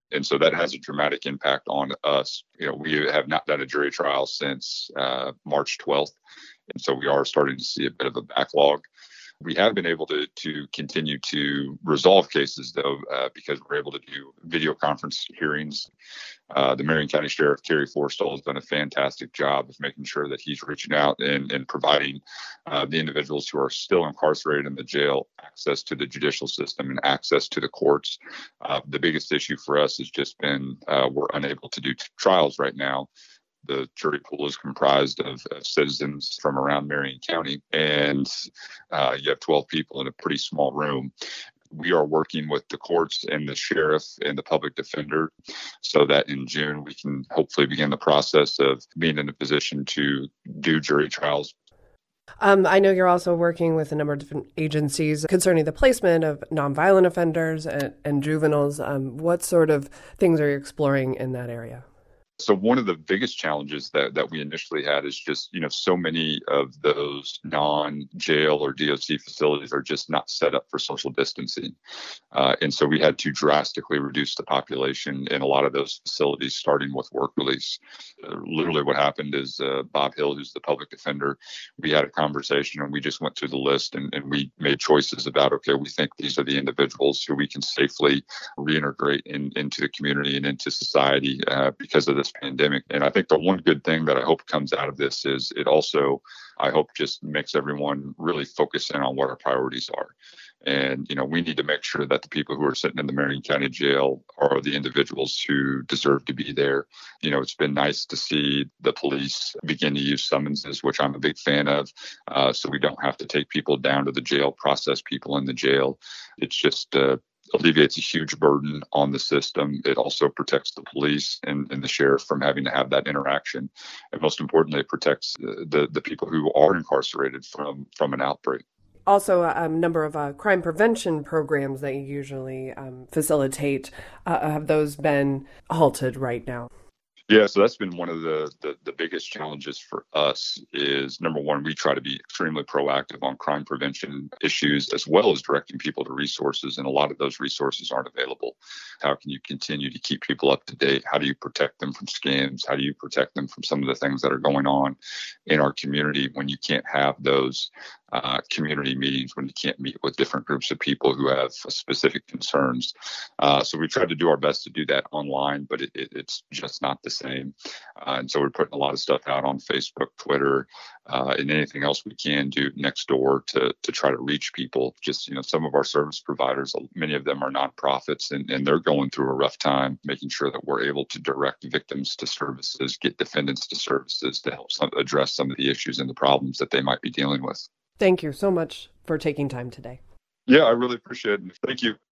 And so that has a dramatic impact on us. We have not done a jury trial since March 12th. And so we are starting to see a bit of a backlog. We have been able to continue to resolve cases, though, because we're able to do video conference hearings. The Marion County Sheriff, Terry Forstall, has done a fantastic job of making sure that he's reaching out and providing the individuals who are still incarcerated in the jail access to the judicial system and access to the courts. The biggest issue for us has just been we're unable to do trials right now. The jury pool is comprised of citizens from around Marion County, and you have 12 people in a pretty small room. We are working with the courts and the sheriff and the public defender so that in June we can hopefully begin the process of being in a position to do jury trials. I know you're also working with a number of different agencies concerning the placement of nonviolent offenders and juveniles. What sort of things are you exploring in that area? So one of the biggest challenges that we initially had is just, so many of those non-jail or DOC facilities are just not set up for social distancing. And so we had to drastically reduce the population in a lot of those facilities, starting with work release. Literally what happened is Bob Hill, who's the public defender, we had a conversation and we just went through the list and we made choices about, okay, we think these are the individuals who we can safely reintegrate into the community and into society because of this pandemic. And I think the one good thing that I hope comes out of this is it also, I hope, just makes everyone really focus in on what our priorities are. And, we need to make sure that the people who are sitting in the Marion County Jail are the individuals who deserve to be there. It's been nice to see the police begin to use summonses, which I'm a big fan of, so we don't have to take people down to the jail, process people in the jail. It's just alleviates a huge burden on the system. It also protects the police and the sheriff from having to have that interaction. And most importantly, it protects the people who are incarcerated from an outbreak. Also, a number of crime prevention programs that you usually facilitate, have those been halted right now? Yeah, so that's been one of the biggest challenges for us is, number one, we try to be extremely proactive on crime prevention issues, as well as directing people to resources. And a lot of those resources aren't available. How can you continue to keep people up to date? How do you protect them from scams? How do you protect them from some of the things that are going on in our community when you can't have those community meetings, when you can't meet with different groups of people who have specific concerns? So we tried to do our best to do that online, but it's just not the same. And so we're putting a lot of stuff out on Facebook, Twitter, and anything else we can do next door to try to reach people. Just, some of our service providers, many of them are nonprofits, and they're going through a rough time, making sure that we're able to direct victims to services, get defendants to services to help address some of the issues and the problems that they might be dealing with. Thank you so much for taking time today. Yeah, I really appreciate it. Thank you.